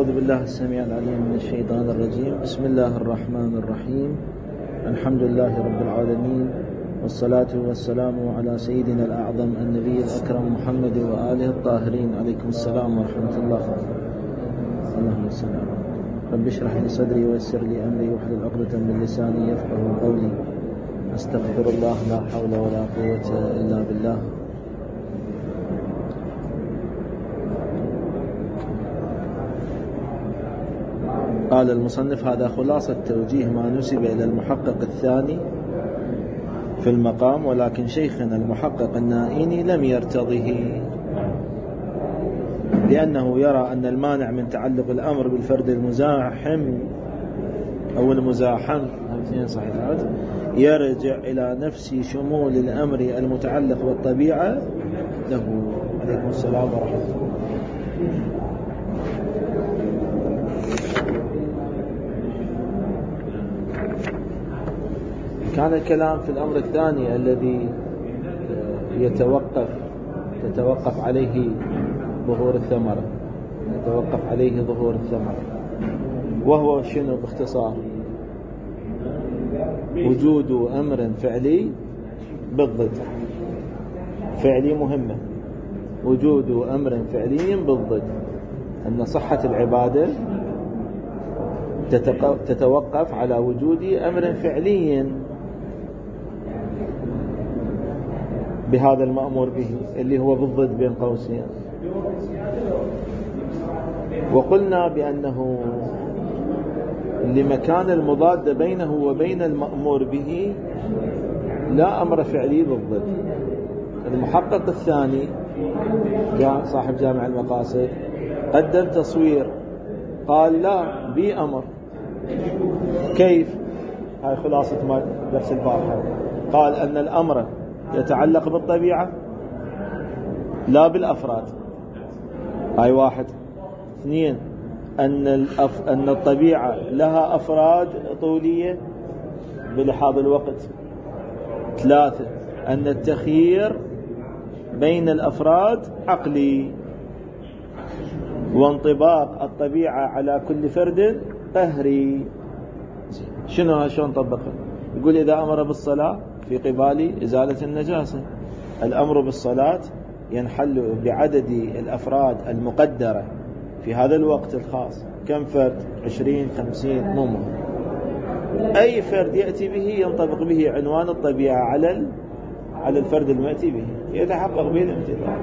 أعوذ بالله السميع العليم من الشيطان الرجيم. بسم الله الرحمن الرحيم. الحمد لله رب العالمين، والصلاة والسلام على سيدنا الأعظم النبي الأكرم محمد وآله الطاهرين. عليكم السلام ورحمة الله. اللهم صل على محمد. رب اشرح لي صدري ويسر لي أمري واحلل عقدة من لساني يفقهوا قولي. أستغفر الله، لا حول ولا قوة إلا بالله. قال المصنف: هذا خلاصة توجيه ما نسب إلى المحقق الثاني في المقام، ولكن شيخنا المحقق النائيني لم يرتضه، لأنه يرى أن المانع من تعلق الأمر بالفرد المزاحم أو المزاحم يرجع إلى نفس شمول الأمر المتعلق بالطبيعة له. عليكم السلام ورحمة الله. كان الكلام في الأمر الثاني الذي تتوقف عليه ظهور الثمرة، وهو شنو باختصار؟ وجود أمر فعلي بالضد. فعلي مهمة، وجود أمر فعلي بالضد، أن صحة العبادة تتوقف على وجود أمر فعلي بهذا المأمور به اللي هو بالضد بين قوسين. وقلنا بأنه لمكان المضاد بينه وبين المأمور به لا أمر فعلي بالضد. المحقق الثاني صاحب جامع المقاصد قدم تصوير، قال لا بي أمر. كيف؟ هاي خلاصة ما درس البارحة. قال أن الأمر يتعلق بالطبيعة لا بالأفراد. هاي واحد. اثنين، أن الطبيعة لها أفراد طولية بلحاظ الوقت. ثلاثة، أن التخيير بين الأفراد عقلي، وانطباق الطبيعة على كل فرد قهري. شنو شلون طبقها؟ يقول إذا أمر بالصلاة في قبال إزالة النجاسة، الأمر بالصلاة ينحل بعدد الأفراد المقدرة في هذا الوقت الخاص. كم فرد؟ 20 50 مهم. أي فرد يأتي به ينطبق به عنوان الطبيعة على الفرد المأتي به، يتحقق به الامتثال.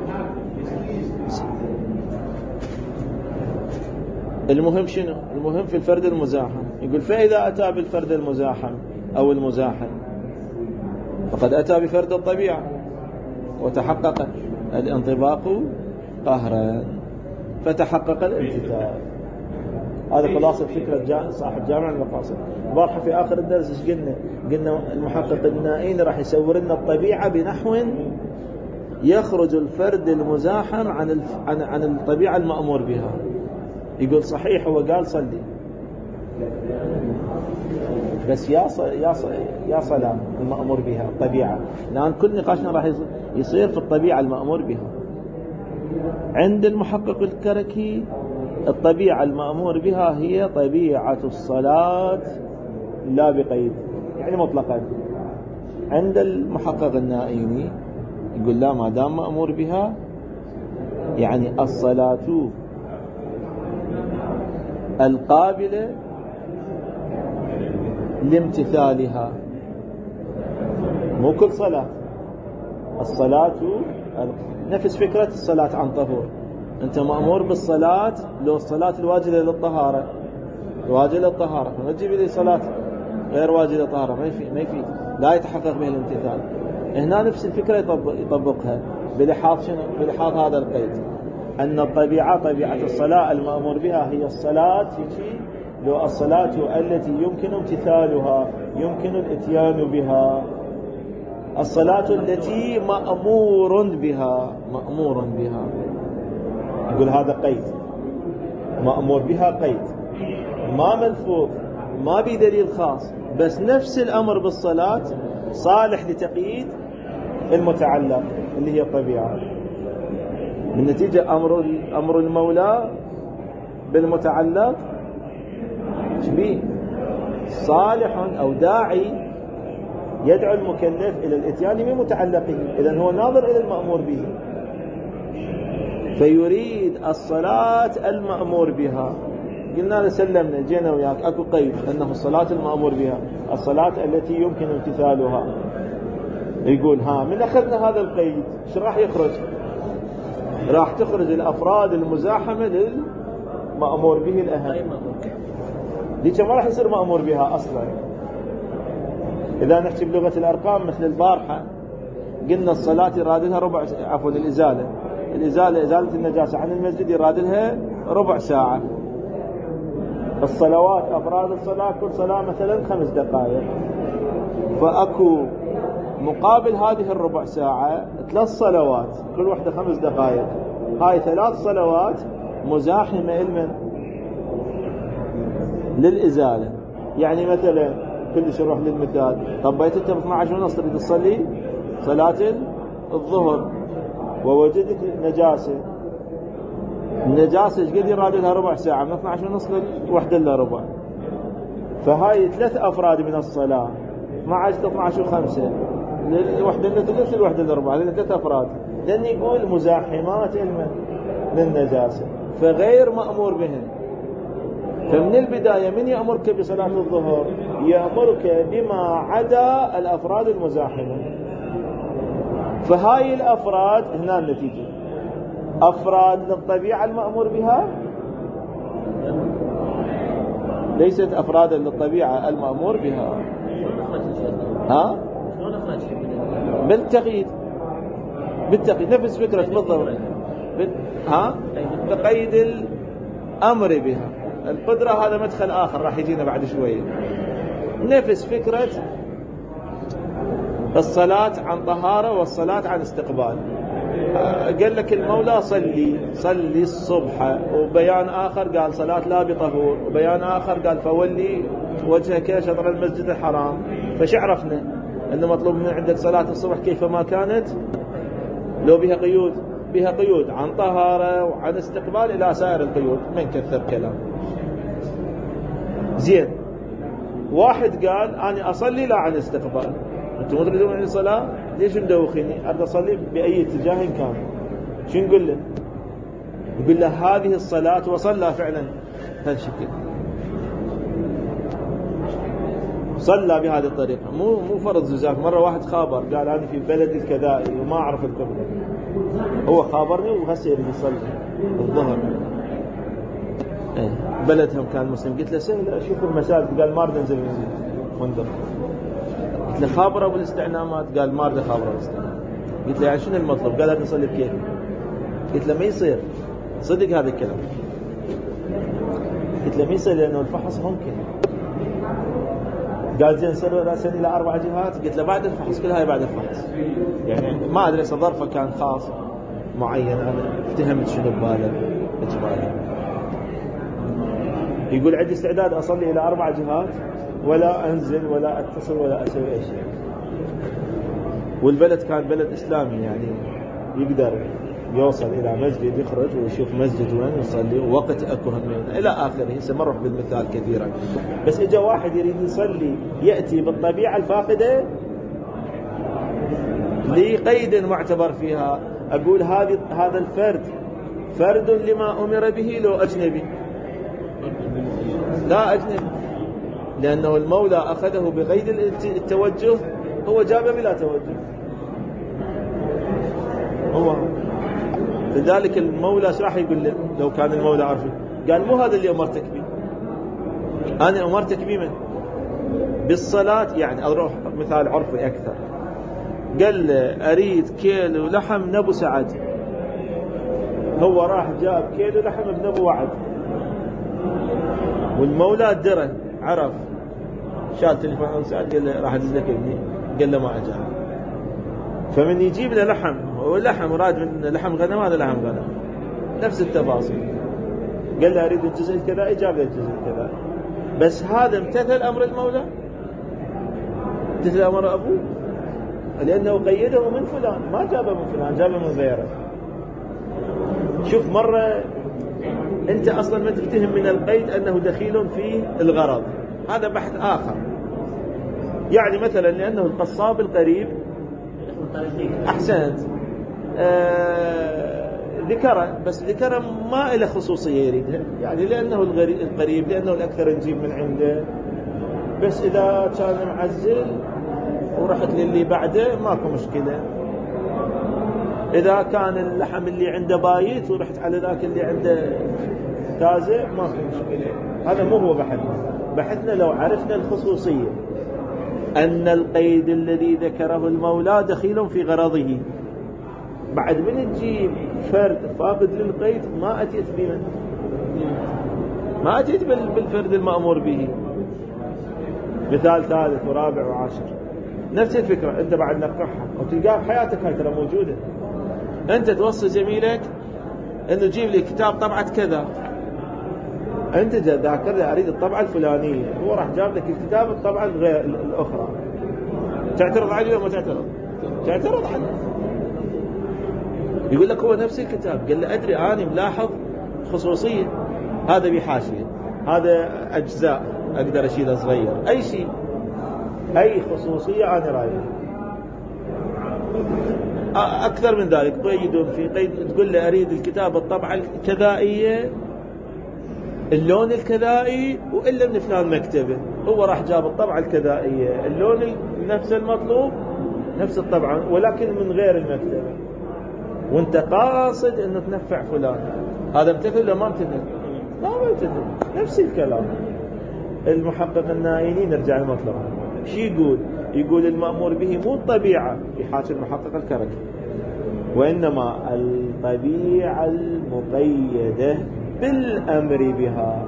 المهم شنو؟ المهم في الفرد المزاحم. يقول فإذا أتى بالفرد المزاحم أو المزاحم فقد أتى بفرد الطبيعة وتحقق الانطباق قهرا، فتحقق الامتثال. هذا خلاصة فكرة صاحب جامع المقاصد. بارحة في آخر الدرس قلنا المحقق النائين راح يصور لنا الطبيعة بنحو يخرج الفرد المزاحم عن الطبيعة المأمور بها. يقول صحيح هو قال صلي، بس يا صلاة المأمور بها الطبيعة. الآن كل نقاشنا راح يصير في الطبيعة المأمور بها. عند المحقق الكركي الطبيعة المأمور بها هي طبيعة الصلاة لا بقيد، يعني مطلقا. عند المحقق النائيني يقول لا، ما دام مأمور بها يعني الصلاة القابلة لامتثالها، مو كل صلاة. الصلاة نفس فكرة الصلاة عن طهور. أنت مأمور بالصلاة لو الصلاة الواجبة للطهارة، واجبة للطهارة، ما تجيب لي صلاة غير واجبة للطهارة، ما يفيد، لا يتحقق به الامتثال. هنا نفس الفكرة يطبقها بلحاظ هذا القيد، أن طبيعة الصلاة المأمور بها هي الصلاة لو الصلاة التي يمكن امتثالها، يمكن الاتيان بها، الصلاة التي مأمور بها. يقول هذا قيد، مأمور بها قيد، ما ملفوظ، ما بدليل خاص، بس نفس الأمر بالصلاة صالح لتقييد المتعلق اللي هي الطبيعة. بالنتيجة أمر المولى بالمتعلق شبيه صالح أو داعي يدعو المكلف إلى الإتيان بمتعلقه، إذن هو ناظر إلى المأمور به، فيريد الصلاة المأمور بها. قلنا لسلمنا جينا وياك أكو قيد أنه الصلاة المأمور بها الصلاة التي يمكن امتثالها. يقول من أخذنا هذا القيد شو راح يخرج؟ راح تخرج الأفراد المزاحمة للمأمور به الأهم، دي ما راح يصير مأمور بها أصلا. إذا نحكي بلغة الأرقام مثل البارحة قلنا الصلاة يراد لها الإزالة إزالة النجاسة عن المسجد يراد لها ربع ساعة. الصلوات أفراد الصلاة كل صلاة مثلا 5 دقائق، فأكو مقابل هذه الربع ساعة 3 صلوات كل واحدة 5 دقائق، هاي 3 صلوات مزاحمة للإزالة. يعني مثلا كلش نروح للمثال، طبيت انت ب 12:30 تريد تصلي صلاة الظهر ووجدت النجاسة ايش قد يراد لها ربع ساعة من 12:30 للوحدة الا ربع، فهاي 3 أفراد من الصلاة 12 و5 للوحدة الا ثلث للوحدة الا ربع، هذين 3 أفراد، لأن يقول مزاحمات للنجاسة فغير مأمور بهن. فمن البداية من يأمرك بصلاة الظهر؟ يأمرك بما عدا الأفراد المزاحمة. فهاي الأفراد هنا النتيجة، أفراد للطبيعة المأمور بها ليست أفراد للطبيعة المأمور بها. بالتقييد نفس فكرة بالضبط. بقيد الأمر بها. القدرة هذا مدخل آخر راح يجينا بعد شوية. نفس فكرة الصلاة عن طهارة والصلاة عن استقبال. قال لك المولى صلي الصبح، وبيان آخر قال صلاة لا بطهور، وبيان آخر قال فولي وجهك شطر المسجد الحرام. فشعرفنا أنه مطلوب من عندك صلاة الصبح كيفما كانت، لو بها قيود عن طهارة وعن استقبال إلى سائر القيود، من كثر كلام. زين، واحد قال أنا أصلي لا عن استقبال، أنتم تريدون عن الصلاة ليش مدوخيني؟ أريد أصلي بأي اتجاه كان. شو نقول له؟ يقول له هذه الصلاة وصلى فعلا هالشكل، صلى بهذه الطريقة، مو فرض زجاج. مرة واحد خابر قال أنا في بلد الكذائي وما أعرف القبلة، هو خابرني وهسه يريد يصلي الظهر، بلدهم كان مسلم. قلت له سهل أشوف المساجد، قال ما أريد أنزل منذر. قلت له خابر أبو الاستعلامات، قال ما أريد خابر أبو الاستعلامات. قلت له يعني شنو المطلب؟ قال أريد أصلي بكيفي. قلت له ما يصير، صدق هذا الكلام. قلت له ما يصير لأنه الفحص ممكن. قال زين سر رأسا إلى 4 جهات. قلت له بعد الفحص، كل هاي بعد الفحص، يعني ما أدري ظرفه كان خاص معين، أنا اتهمت شنو بباله إجباري. يقول عندي استعداد أصلي إلى 4 جهات ولا أنزل ولا أتصل ولا أسوي أي شيء. والبلد كان بلد إسلامي، يعني يقدر يوصل إلى مسجد، يخرج ويشوف مسجد وين يصلي ووقت أكو هم إلى آخره. سمروح بالمثال كثيرا، بس إجا واحد يريد يصلي يأتي بالطبيعة الفاقدة لقيد معتبر فيها. أقول هذا الفرد فرد لما أمر به لو أجنبي، لا أجنبي، لأنه المولى أخذه بقيد التوجه، هو جاب بلا توجه. هو لذلك المولى شو راح يقول له لو كان المولى عارفه؟ قال مو هذا اللي أمرتك به، أنا أمرتك به بالصلاة. يعني أروح مثال عرفي أكثر، قال له أريد كيلو لحم نبو سعد، هو راح جاب كيلو لحم بنبو وعد، والمولى درى عرف، شال تليفون عن سعد قال له راح أدز لك ابني، قال له ما أجاب. فمن يجيب له لحم، واللحم مراد من لحم غنم، هذا لحم غنم نفس التفاصيل. قال له أريد الجزء الكذا، جاب له الجزء الكذا. بس هذا امتثل أمر المولى، امتثل أمر أبوه، لأنه قيده من فلان، ما جابه من فلان، جابه من غيره. شوف مرة أنت أصلا ما تفتهم من القيد أنه دخيل في الغرض، هذا بحث آخر. يعني مثلا لأنه القصاب القريب أحسنت ذكره، بس ذكره ما إلى خصوصية يريدها، يعني لأنه القريب، لأنه الأكثر نجيب من عنده. بس إذا كان معزل ورحت للي بعده ماكو مشكلة. إذا كان اللحم اللي عنده بايت ورحت على ذاك اللي عنده تازه ماكو مشكلة. هذا مو هو بحثنا. بحثنا لو عرفنا الخصوصية، أن القيد الذي ذكره المولى دخيل في غرضه. بعد من تجيب فرد فاقد للقيد ما أتيت بمن، ما أتيت بالفرد المأمور به. مثال ثالث ورابع وعاشر نفس الفكرة، أنت بعد نقرحها وتلقاها بحياتك، هاي ترى موجودة. أنت توصي زميلك أنه جيب لي كتاب طبعة كذا، أنت ذاكر لي أريد الطبعة الفلانية، هو راح جاب لك الكتاب الطبعة الأخرى. تعترض عليه ولا ما تعترض؟ تعترض عليه. يقول لك هو نفس الكتاب. قال له أدري أنا ملاحظ خصوصية، هذا بحاشية، هذا أجزاء أقدر أشيلها صغير، أي شيء، أي خصوصية أنا رايح. أكثر من ذلك قيدون في قيد، تقول له أريد الكتاب الطبعة الكذائية، اللون الكذائي، وإلا من فلان مكتبه. هو راح جاب الطبعة الكذائية، اللون نفس المطلوب، نفس الطبعة، ولكن من غير المكتبة، وانت قاصد انه تنفع فلان. هذا امتثل ولا ما امتثل؟ ما امتثل. نفس الكلام. المحقق النائلي نرجع المطلب شي يقول المأمور به مو الطبيعة في حاشي المحقق الكركي، وإنما الطبيعة المقيدة بالأمر بها.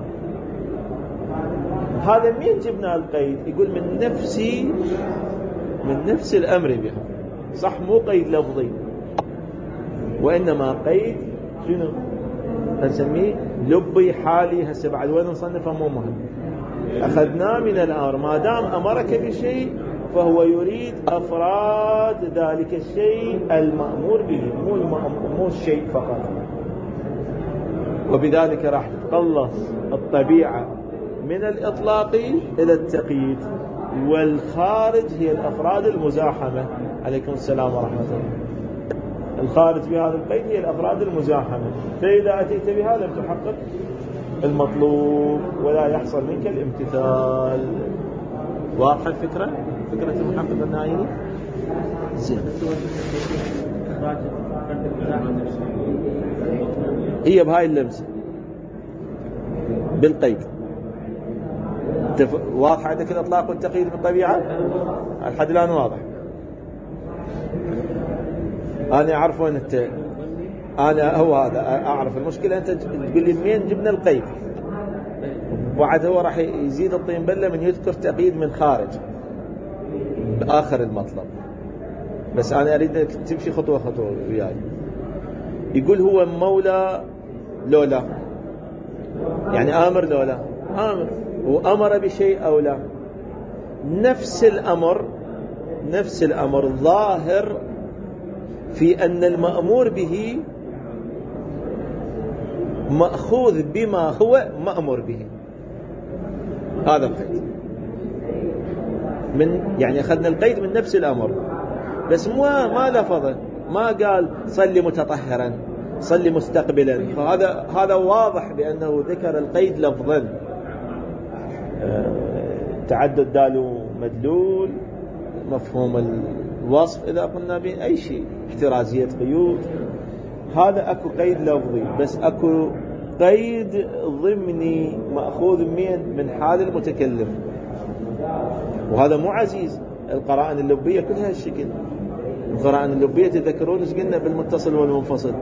هذا مين جبنا القيد؟ يقول من نفس الأمر بها. صح، مو قيد لفظي، وإنما قيد شنو نسميه؟ لبي حالي. هسه بعد وين نصنفه مو مهم، أخذناه من الأمر. ما دام أمرك بشيء فهو يريد أفراد ذلك الشيء المأمور به، مو الشيء فقط. وبذلك راح تخلص الطبيعة من الإطلاق إلى التقييد، والخارج هي الأفراد المزاحمة. عليكم السلام ورحمة الله. الخارج بهذا القيد هي الأفراد المزاحمة. فإذا أتيت بها لم تحقق المطلوب ولا يحصل منك الامتثال. واضحة الفكرة؟ فكرة المحقق النائلي؟ زين. هي بهاي اللمسة بالقيد. واضح عندك الإطلاق والتقييد بالطبيعة؟ الحد الآن واضح. أنا أعرف وين أنت، أنا هو هذا أعرف المشكلة. أنت تقول لي منين جبنا القيد، وبعد هو راح يزيد الطين بلة من يذكر تقييد من خارج بآخر المطلب. بس أنا أريد تمشي خطوة خطوة وياي. يقول هو مولى لولا، يعني آمر لولا آمر، وأمر بشيء أو لا. نفس الأمر ظاهر في أن المأمور به مأخوذ بما هو مأمور به. هذا القيد يعني أخذنا القيد من نفس الأمر، بس ما لفظه، ما قال صلي متطهرا، صلي مستقبلا. فهذا واضح بأنه ذكر القيد لفظا. تعدد دال مدلول، مفهوم الوصف إذا قلنا به أي شيء، احترازية قيود. هذا أكو قيد لفظي، بس أكو قيد ضمني مأخوذ من حال المتكلم، وهذا مو عزيز. القرائن اللبية كلها الشكل. القرائن اللبية تذكرون ايش قلنا بالمتصل والمنفصل؟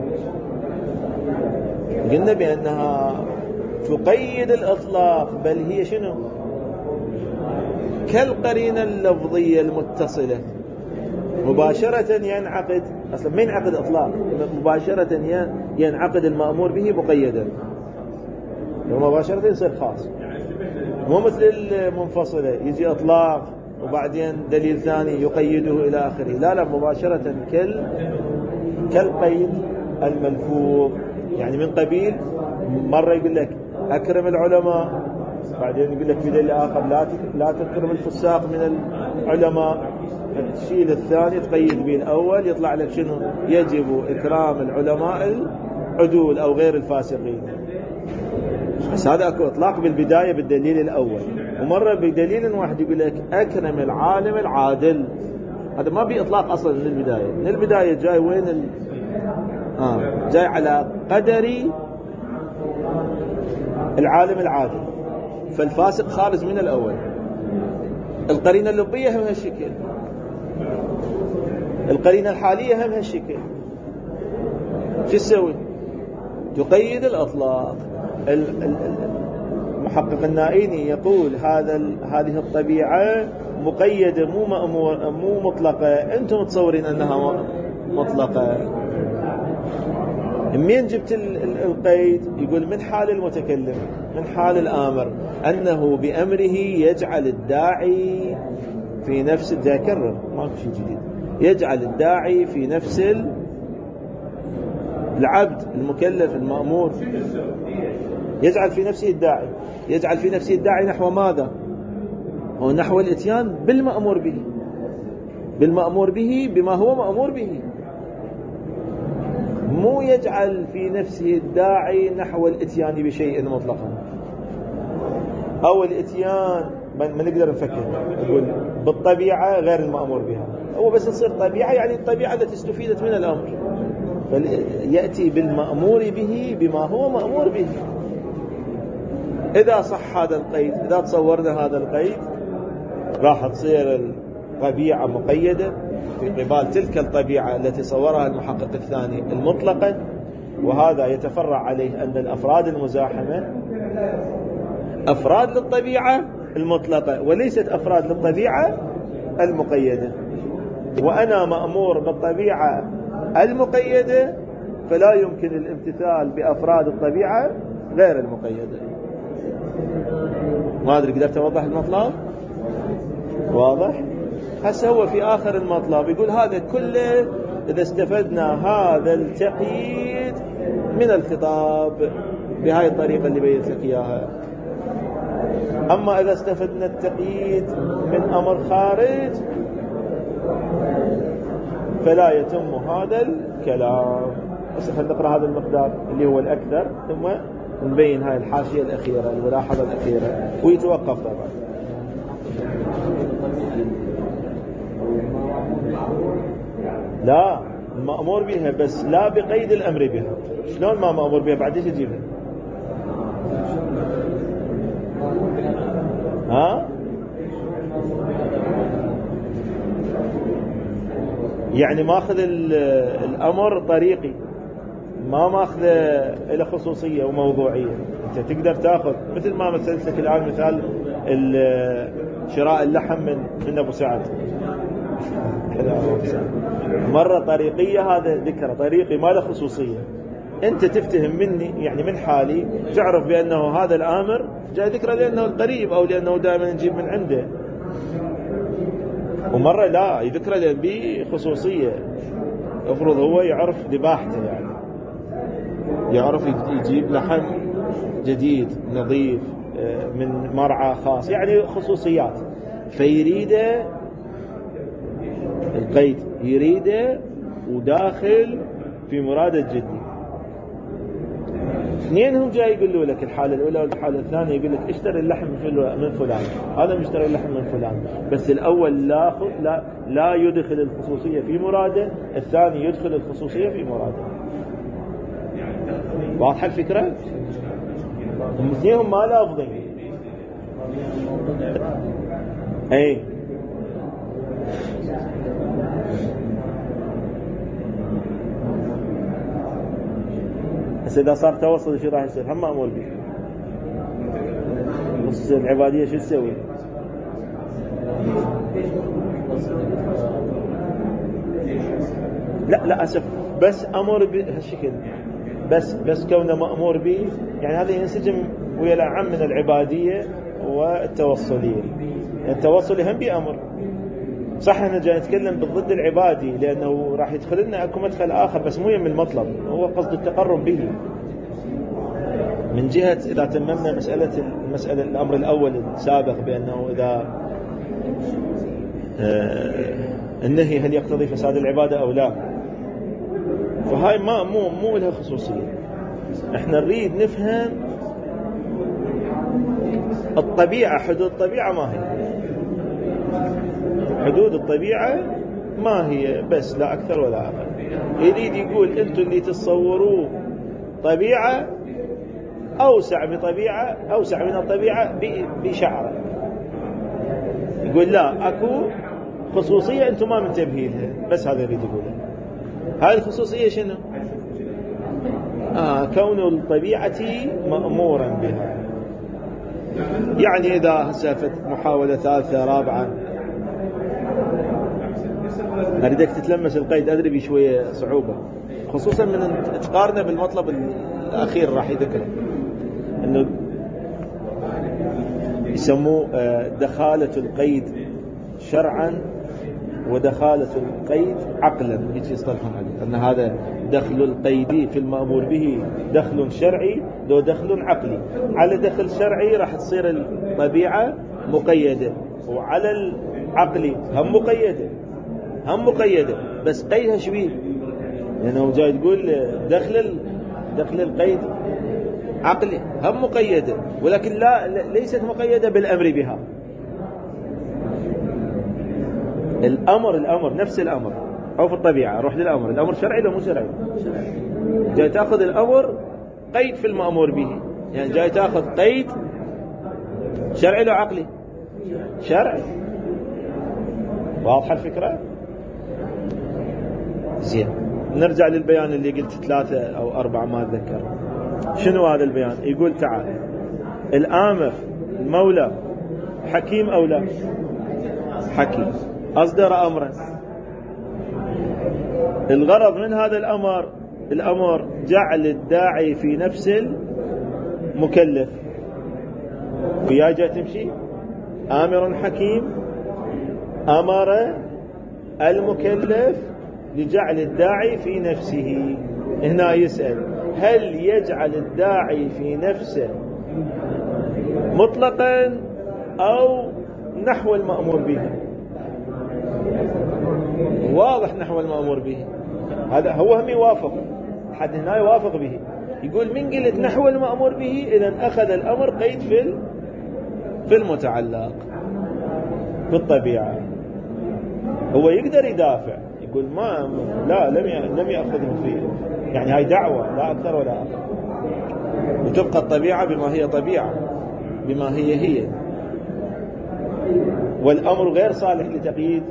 قلنا بأنها تقيد الإطلاق، بل هي شنو؟ كالقرينة اللفظية المتصلة، مباشرة ينعقد. أصلا ما ينعقد إطلاق، مباشرة ينعقد المأمور به مقيدا، ومباشرة يصير خاص. مو مثل المنفصلة يجي إطلاق وبعدين دليل ثاني يقيده إلى آخره. لا مباشرة كالقيد الملفوظ، يعني من قبيل مرة يقول لك أكرم العلماء، بعدين يقول لك في دليل آخر لا تكرم الفساق من العلماء. تشيل الثاني تقيد به الأول، يطلع لك شنو؟ يجب إكرام العلماء العدول أو غير الفاسقين. بس هذا أكو إطلاق بالبداية بالدليل الأول، ومرة بدليل واحد يقول لك أكرم العالم العادل. هذا ما بي إطلاق أصلا من البداية. من البداية جاي وين جاي على قدر العالم العادل، فالفاسق خارج من الأول. القرينة اللبية هم هالشكل، القرينة الحالية هم هالشكل. شو تسوي؟ تقيد الأطلاق. المحقق النائيني يقول هذه الطبيعة مقيدة مو مطلقة. أنتم تصورين أنها مطلقة. من جبت القيد؟ يقول من حال المتكلم، من حال الآمر، أنه بأمره يجعل الداعي في نفس الذاكرة، ما في شيء جديد، يجعل الداعي في نفس العبد المكلف المأمور، يجعل في نفسه الداعي. يجعل في نفسه الداعي نحو ماذا؟ هو نحو الاتيان بالمأمور به، بالمأمور به بما هو مأمور به. مو يجعل في نفسه الداعي نحو الاتيان بشيء مطلقا، أو الاتيان ما نقدر نفكر نقول بالطبيعة غير المأمور بها. هو بس تصير طبيعة، يعني الطبيعة التي استفيدت من الأمر، يأتي بالمأمور به بما هو مأمور به. إذا صح هذا القيد، إذا تصورنا هذا القيد، راح تصير الطبيعة مقيدة في قبال تلك الطبيعة التي صورها المحقق الثاني المطلقة. وهذا يتفرع عليه أن الأفراد المزاحمة أفراد للطبيعة المطلقة وليست أفراد للطبيعة المقيدة. وأنا مأمور بالطبيعة المقيدة، فلا يمكن الامتثال بأفراد الطبيعة غير المقيدة. ما أدري قدرت أوضح المطلب؟ واضح؟ هسه هو في آخر المطلب يقول هذا كله إذا استفدنا هذا التقييد من الخطاب بهاي الطريقة اللي بينت لك إياها. أما إذا استفدنا التقييد من أمر خارج فلا يتم هذا الكلام. بس خلينا نقرأ هذا المقدار اللي هو الأكثر، ثم نبين هاي الحاشية الأخيرة، الملاحظة الأخيرة، ويتوقف طبعا. لا، المأمور بها بس لا بقيد الأمر بها. شلون ما مأمور بها؟ بعد ايش تجيبها؟ يعني ماخذ الأمر طريقي، ما ماخذه إلى خصوصية وموضوعية. أنت تقدر تأخذ مثل ما مثلتك الآن مثال شراء اللحم من أبو سعد، مرة طريقية، هذا ذكر طريقي ما له خصوصية. أنت تفتهم مني يعني من حالي، تعرف بأنه هذا الآمر جاي ذكره لأنه القريب أو لأنه دائما نجيب من عنده. ومرة لا يذكره لأن بخصوصية، افرض هو يعرف ذباحته، يعني يعرف يجيب لحم جديد نظيف من مرعى خاص، يعني خصوصيات، فيريده القيد، يريده وداخل في مراد الجدي. اثنين هم جاي يقولوا لك الحالة الأولى والحالة الثانية، يقول لك اشتري اللحم من فلان، هذا مشتري اللحم من فلان، بس الأول لا يدخل الخصوصية في مراده، الثاني يدخل الخصوصية في مراده. واضحة الفكرة؟ الاثنين ما لافظين. اي بس إذا صار توصل شو راح يصير؟ هم مأمور به. بس العبادية شو تسوي؟ لا أسف، بس أمر بهالشكل، بس كونه مأمور به، يعني هذا ينسجم ويا الأعم من العبادية والتوصلية. التوصلي هم بأمر صح. احنا جاي نتكلم بالضد العبادي لأنه راح يدخل لنا اكو مدخل آخر، بس مو يم المطلب، هو قصد التقرب به. من جهة إذا تممنا المسألة الأمر الأول السابق بأنه إذا النهي هل يقتضي فساد العبادة أو لا، فهاي مو لها خصوصية. احنا نريد نفهم الطبيعة، حدود الطبيعة ما هي، حدود الطبيعة ما هي، بس لا أكثر ولا أقل. يريد يقول أنتم اللي تتصوروه طبيعة أوسع من الطبيعة بشعرة، يقول لا أكو خصوصية أنتم ما منتبهين لها، بس هذا يريد يقوله. هذه الخصوصية شنو؟ كون الطبيعة مأمورا بها. يعني إذا هسه محاولة ثالثة رابعة أريدك تتلمس القيد، أدري بشوية صعوبة، خصوصا من تقارنه بالمطلب الأخير راح يذكره، أنه يسموه دخالة القيد شرعا ودخالة القيد عقلا، يجي يصطلحون عليه أن هذا دخل القيد في المأمور به دخل شرعي، لو دخل عقلي. على دخل شرعي راح تصير الطبيعة مقيدة، وعلى العقلي هم مقيدة بس قيدها شوي، لأنه جاي تقول دخل القيد عقلي هم مقيدة، ولكن ليست مقيدة بالأمر بها. الأمر نفس الأمر أو في الطبيعة، روح للأمر، الأمر شرعي لو مو شرعي؟ جاي تأخذ الأمر قيد في المأمور به، يعني جاي تأخذ قيد شرعي لو عقلي؟ شرعي. واضحة الفكرة؟ زين، نرجع للبيان اللي قلت 3 أو 4 ما أتذكر. شنو هذا البيان؟ يقول تعال، الآمر المولى حكيم أو لا؟ حكيم، أصدر أمرا، الغرض من هذا الأمر جعل الداعي في نفس المكلف. ويا جاء تمشي آمر حكيم أمر المكلف لجعل الداعي في نفسه. هنا يسأل هل يجعل الداعي في نفسه مطلقا أو نحو المأمور به؟ واضح نحو المأمور به، هذا هو هم يوافق، حد هنا يوافق به. يقول من قلت نحو المأمور به إذن أخذ الأمر قيد في المتعلق بالطبيعة. هو يقدر يدافع، يقول لم يأخذه فيه، يعني هاي دعوة لا أكثر ولا أقل، وتبقى الطبيعة بما هي طبيعة، بما هي، والأمر غير صالح لتقييد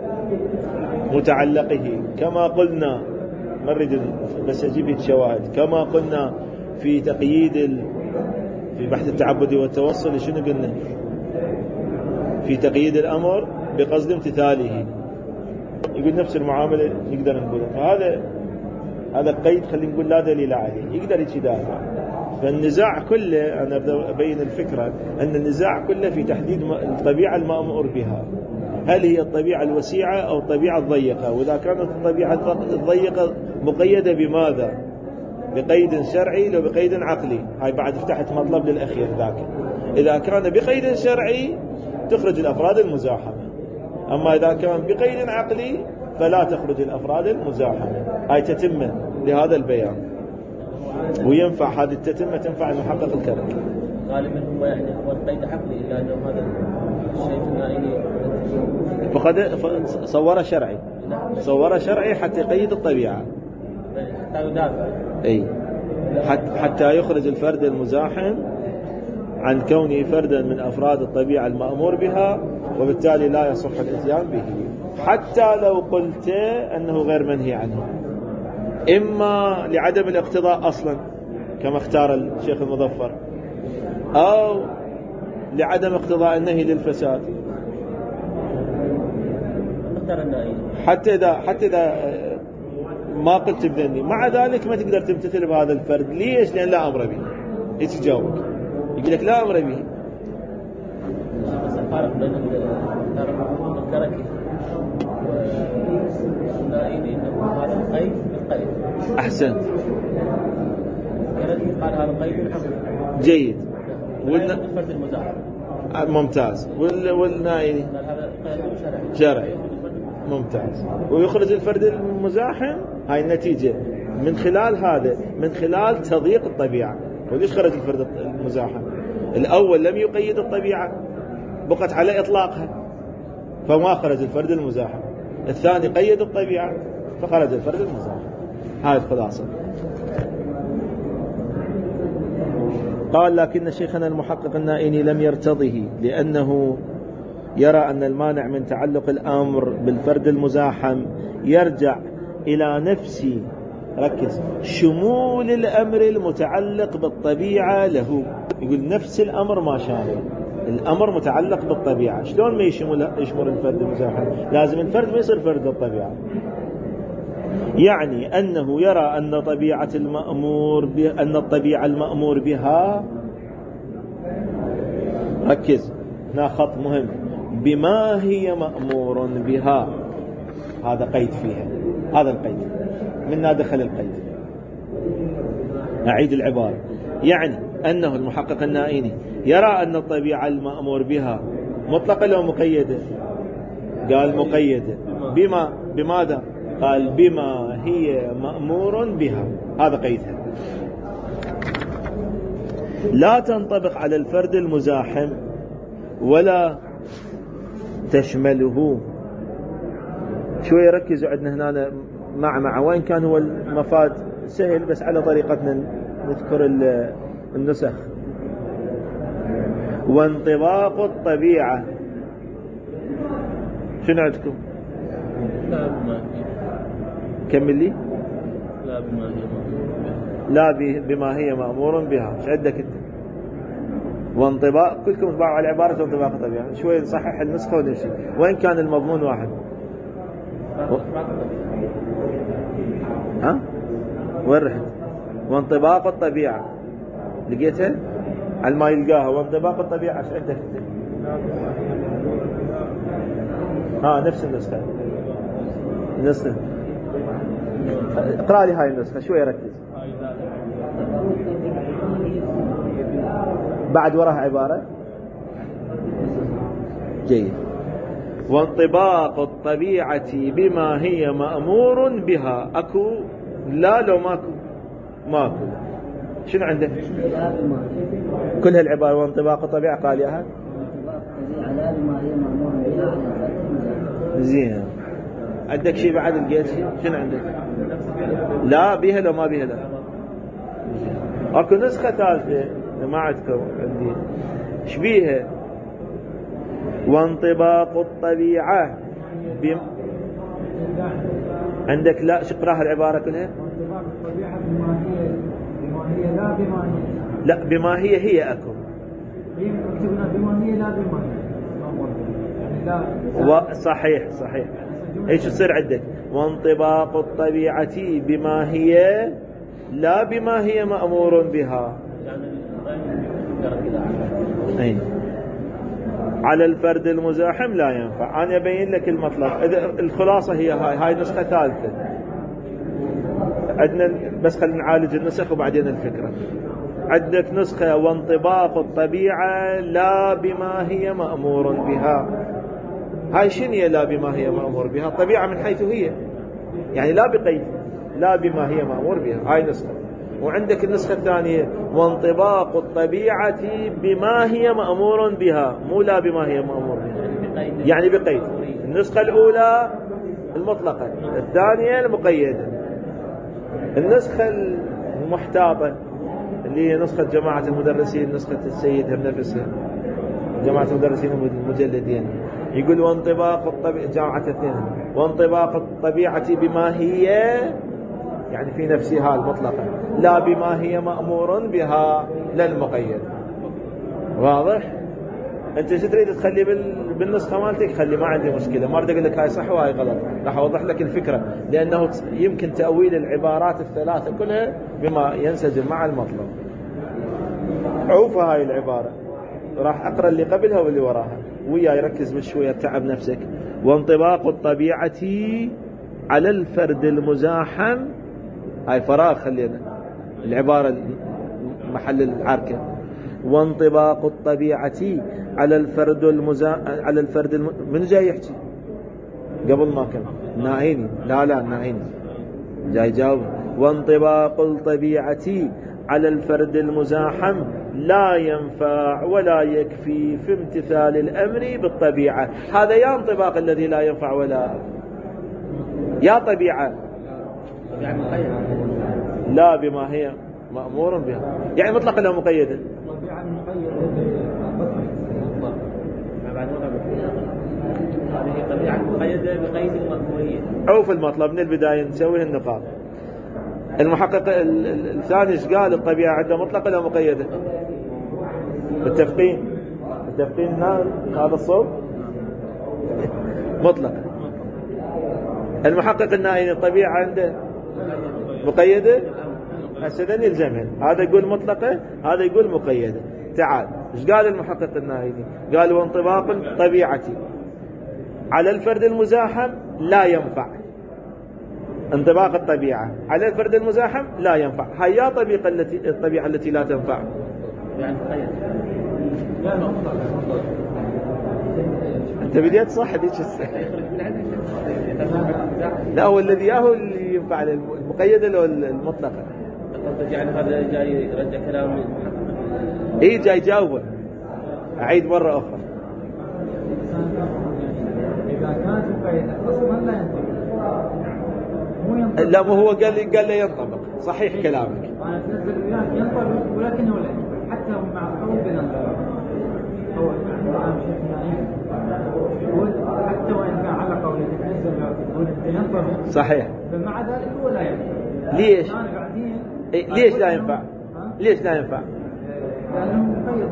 متعلقه، كما قلنا مرد بس أجيب الشواهد، كما قلنا في تقييد في بحث التعبد والتوصل. شنو قلنا في تقييد الأمر بقصد امتثاله؟ يقول نفس المعاملة نقدر نقولها. فهذا القيد خلينا نقول لا دليل عليه، يقدر يدافع. فالنزاع كله، أنا أبين الفكرة أن النزاع كله في تحديد الطبيعة المأمور بها، هل هي الطبيعة الوسيعة أو الطبيعة الضيقة؟ وإذا كانت الطبيعة الضيقة مقيدة بماذا؟ بقيد شرعي لو بقيد عقلي؟ هاي بعد فتحت مطلب للأخير ذاك. إذا كان بقيد شرعي تخرج الأفراد المزاحمة، أما إذا كان بقيد عقلي فلا تخرج الأفراد المزاحمة. هاي تتمة لهذا البيان، وينفع هذه التتمة تنفع المحقق الكرك. غالبا هو القيد عقلي، إلا أنه هذا الشيء ثنائي فقد صور شرعي حتى يقيد الطبيعة، حتى يدافع، حتى يخرج الفرد المزاحم عن كونه فردا من أفراد الطبيعة المأمور بها، وبالتالي لا يصح الاتيان به، حتى لو قلت أنه غير منهي عنه، إما لعدم الاقتضاء أصلا كما اختار الشيخ المظفر، أو لعدم اقتضاء النهي للفساد. حتى إذا ما قلت بذني، مع ذلك ما تقدر تمتثل بهذا الفرد. ليش؟ لأن لا أمر به. يتجاوبك يقول لك لا أمر به. الفرق بين الكركي والسنائي أنه هذا القيد بالقيد. أحسنت. قال هذا قيد حصل جيد. الفرد المزاحم ممتاز. والنائي قال هذا قيد شرعي ممتاز. ويخرج الفرد المزاحم، هاي النتيجة من خلال هذا، من خلال تضييق الطبيعة. وليش خرج الفرد المزاحم؟ الأول لم يقيد الطبيعة، بقت على إطلاقها فما خرج الفرد المزاحم. الثاني قيد الطبيعة فخرج الفرد المزاحم. هاي الخلاصة. قال لكن شيخنا المحقق النائني لم يرتضه، لأنه يرى أن المانع من تعلق الأمر بالفرد المزاحم يرجع إلى نفس، ركز، شمول الأمر المتعلق بالطبيعة له. يقول نفس الأمر ما شامل، الأمر متعلق بالطبيعة. شلون ما يشمل الفرد المزاحم؟ لازم الفرد ما يصير فرد الطبيعة. يعني أنه يرى أن طبيعة أن الطبيعة المأمور بها، ركز هنا خط مهم، بما هي مأمور بها. هذا قيد فيها، هذا القيد منا دخل القيد. أعيد العبارة. يعني أنه المحقق النائني يرى أن الطبيعة المأمور بها مطلقة لو مقيدة؟ قال مقيدة. بماذا؟ قال بما هي مأمور بها، هذا قيدها. لا تنطبق على الفرد المزاحم ولا تشمله. شوية ركزوا عندنا هنا مع وين كان هو المفاد سهل، بس على طريقتنا نذكر النسخ. وانطباق الطبيعة شنو عندكم؟ كمل لي. لا بما هي مأمور بها. ايش عندك انت؟ وانطباق، كلكم تبعوا على عبارة وانطباق الطبيعة. شوي نصحح النسخة ونمشي. وين كان المضمون واحد؟ ها؟ وين رحت؟ وانطباق الطبيعة لقيتها؟ على ما يلقاها. وانطباق الطبيعة ايش عندك انت؟ نفس النسخة. اقرأ لي هاي النسخة شوي ركز. بعد وراها عبارة جيد. وانطباق الطبيعة بما هي مأمور بها. اكو لا لو ماكو شنو عندك؟ كل هالعبارة وانطباق الطبيعة قال ياها زين. عندك شيء بعد لقيت شيء؟ شنو عندك؟ لا بيها لو ما بيها لا. اكو نسخة ثالثة ما عندكم، عندي ايش بيها؟ وانطباق الطبيعة عندك لا. شقراها العبارة كلها؟ وانطباق الطبيعة بما هي لا بما هي. لا بما هي اكو. يكتبنا بما هي لا بما هي. يعني لا. صحيح. ايش يصير عندك؟ وانطباق الطبيعة بما هي لا بما هي مأمور بها. أين؟ على الفرد المزاحم لا ينفع. أنا أبين لك المطلب. الخلاصة هي هاي نسخة ثالثة عندنا، بس خلينا نعالج النسخ وبعدين الفكرة. عندك نسخة وانطباق الطبيعة لا بما هي مأمور بها. هاي شنو هي لا بما هي مأمور بها؟ الطبيعة من حيث هي، يعني لا بقيد، لا بما هي مأمور بها. هاي نسخة. وعندك النسخة الثانية وانطباق الطبيعة بما هي مأمور بها، مو لا بما هي مأمور بها، يعني بقيد. النسخة الأولى المطلقة، الثانية المقيدة. النسخة المحتاطة اللي هي نسخة جماعة المدرسين، نسخة السيد هم نفسها، جماعة المدرسين المجلدين، يقول وانطباق الطبيعة، جماعة اثنين، وانطباق الطبيعة بما هي، يعني في نفسها المطلقة، لا بما هي مأمور بها، لا المقيد. واضح؟ انت شو تريد تخلي بالنسخة مالتك؟ خلي، ما عندي مشكلة، ما اريد اقول لك هاي صح وهاي غلط، راح اوضح لك الفكرة، لانه يمكن تأويل العبارات الثلاثة كلها بما ينسجم مع المطلب. عوف هاي العبارة، راح اقرأ اللي قبلها واللي وراها وياي، ركز بشوية تعب نفسك. وانطباق الطبيعة على الفرد المزاحم، هاي فراغ، خلينا العبارة محل العركة. وانطباق الطبيعة على الفرد من جاي يحكي قبل ما كان ناهيني لا ناهيني جاي جاوب. وانطباق الطبيعة على الفرد المزاحم لا ينفع ولا يكفي في امتثال الأمر بالطبيعة. هذا يا انطباق الذي لا ينفع ولا يا طبيعة لا بما هي مأمور بها، يعني مطلقا لا مقيدة. هذه طبيعة مقيدة بقيد المأمورية. عوف المطلب من البداية نسوي النقاط. المحقق الثاني ايش قال؟ الطبيعة عنده مطلقة لا مقيدة؟ متفقين هذا الصوت مطلق. المحقق النائي الطبيعة عنده مقيدة، هسه يلزمها. هذا يقول مطلقة، هذا يقول مقيدة. تعال ايش قال المحقق النائي؟ قال وانطباق الطبيعة على الفرد المزاحم لا ينفع. انطباق الطبيعة على الفرد المزاحم لا ينفع. هيا الطبيعة التي لا تنفع يعني مقيد. انت بديت صح هذيك لا هو الذي ياهو اللي ينفع المقيدة لو المطلقة. يعني هذا جاي يرجع كلام ايه جاي جاوبه. اعيد مرة اخرى. إذا كانت مقيدة أصلا لا ينطبق. لا مو هو قال لي ينطبق. صحيح كلامك. أنا تنزل وياك ينطبق ولكنه لا ينطبق حتى مع القول بالانطباق. هو عن شيخنا يقول حتى وإن كان على قول يتنزل يقول ينطبق. صحيح. فمع ذلك هو لا ينطبق. ليش؟ ليش لا ينفع؟ ليش لا ينفع؟ لأنه مقيد.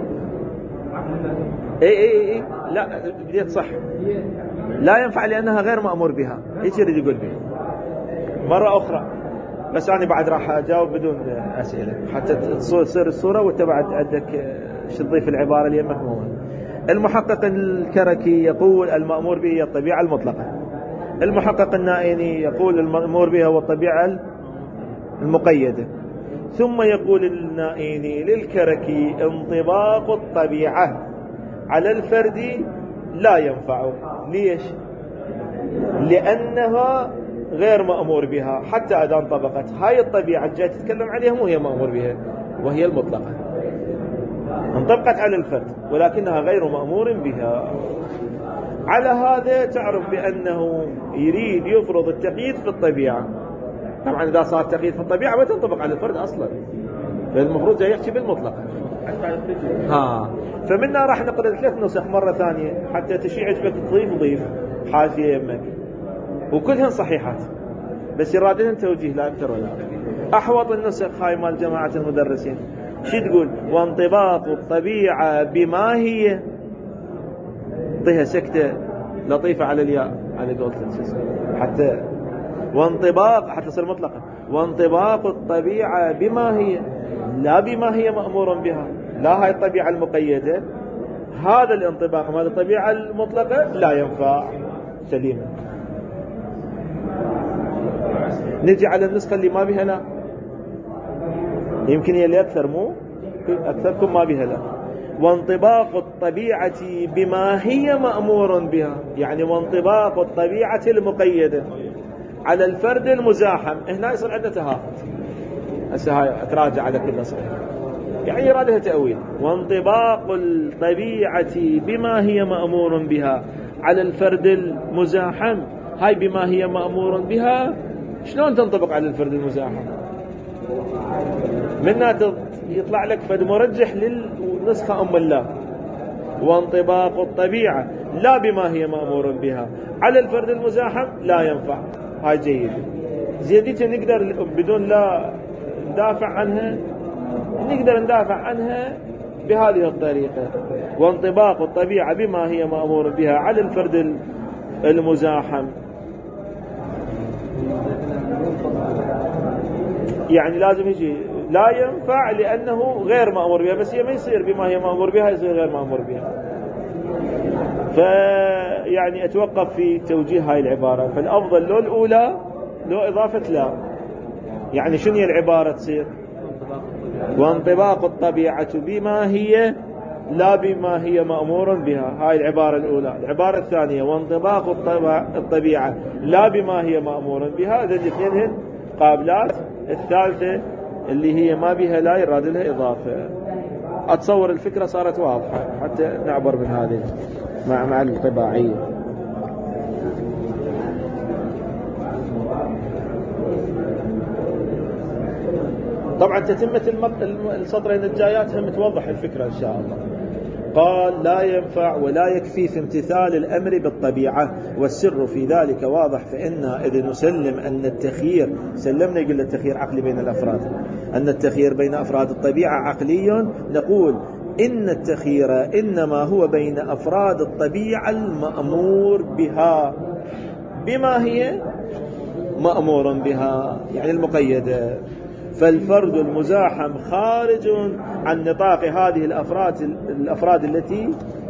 اي لا بديت صح. لا ينفع لأنها غير مأمور بها. ايش يريد يقول به؟ مرة أخرى بس أنا بعد راح أجاوب بدون أسئلة حتى تصير الصورة وأنت بعد عندك شو تضيف العبارة اللي يمك مهمة. المحقق الكركي يقول المأمور به هي الطبيعة المطلقة. المحقق النائني يقول المأمور بها هو الطبيعة المقيدة. ثم يقول النائني للكركي انطباق الطبيعة على الفرد لا ينفع. ليش؟ لأنها غير مأمور بها حتى إذا انطبقت. هاي الطبيعة جاي تتكلم عليها مو هي مأمور بها وهي المطلقة. انطبقت على الفرد ولكنها غير مأمور بها. على هذا تعرف بأنه يريد يفرض التقييد في الطبيعة. طبعا إذا صار تقييد في الطبيعة ما تنطبق على الفرد أصلا، فالمفروض جاي يحكي بالمطلقة. فمنا راح نقرأ 3 نسخ مرة ثانية حتى تشيع عجبك تضيف حاشية يمك وكلهن صحيحات بس يرادلهن توجيه لا أكثر ولا أقل. أحوط النسخ هاي مال جماعة المدرسين شو تقول؟ وانطباق الطبيعة بما هي طيها سكتة لطيفة على الياء على قولة حتى وانطباق حتى تصير مطلقة. وانطباق الطبيعة بما هي لا بما هي مأمور بها. لا هاي الطبيعة المقيدة هذا الانطباق مال الطبيعة المطلقة لا ينفع سليمة. نجي على النسخة اللي ما بها لا، يمكن هي اللي أكثر مو أكثركم ما بها لا. وانطباق الطبيعة بما هي مأمور بها يعني وانطباق الطبيعة المقيدة على الفرد المزاحم. هنا يصير عندنا تهافت. هسه هاي أتراجع على كل نسخة يعني يرادها تأويل. وانطباق الطبيعة بما هي مأمور بها على الفرد المزاحم. هاي بما هي مأمور بها شلون تنطبق على الفرد المزاحم؟ منها يطلع لك فد مرجح للنسخة أم الله. وانطباق الطبيعة لا بما هي مأمور بها على الفرد المزاحم لا ينفع. هاي جيد زيادتها نقدر بدون لا ندافع عنها، نقدر ندافع عنها بهذه الطريقة. وانطباق الطبيعة بما هي مأمور بها على الفرد المزاحم يعني لازم يجي لا ينفع لأنه غير مأمور بها. بس هي ما يصير بما هي مأمور بها، يصير غير مأمور بها. فيعني أتوقف في توجيه هاي العبارة. فالأفضل لو الأولى لو إضافة لا. يعني شنو هي العبارة تصير؟ وانطباق الطبيعة بما هي لا بما هي مأمور بها. هاي العبارة الأولى. العبارة الثانية وانطباق الطبيعة لا بما هي مأمور بها، هذا الاثنين قابلات. الثالثة اللي هي ما بها لا يراد لها إضافة. أتصور الفكرة صارت واضحة حتى نعبر من هذه مع الطباعية. طبعا تتمة السطرين الجايات هم توضح الفكرة إن شاء الله. قال لا ينفع ولا يكفي في امتثال الأمر بالطبيعة، والسر في ذلك واضح. فإن إذا نسلم أن التخيير، سلمنا يقول التخيير عقلي بين الأفراد، أن التخيير بين أفراد الطبيعة عقلي، نقول إن التخيير إنما هو بين أفراد الطبيعة المأمور بها بما هي مأمور بها، يعني المقيدة. فالفرد المزاحم خارج عن نطاق هذه الأفراد التي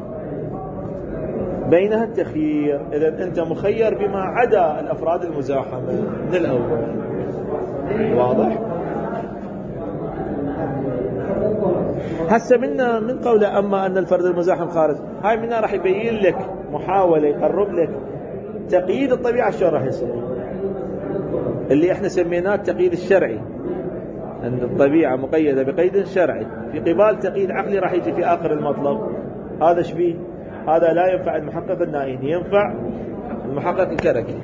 بينها التخيير. إذا أنت مخير بما عدا الأفراد المزاحمة من الأول. واضح؟ هسه من قوله أما أن الفرد المزاحم خارج، هاي منا راح يبين لك محاولة يقرب لك تقييد الطبيعة شو راح يصير، اللي احنا سميناه التقييد الشرعي، أن الطبيعة مقيدة بقيد شرعي في قبال تقييد عقلي راح يجي في آخر المطلب. هذا شبيه، هذا لا ينفع المحقق النائي، ينفع المحقق الكركي.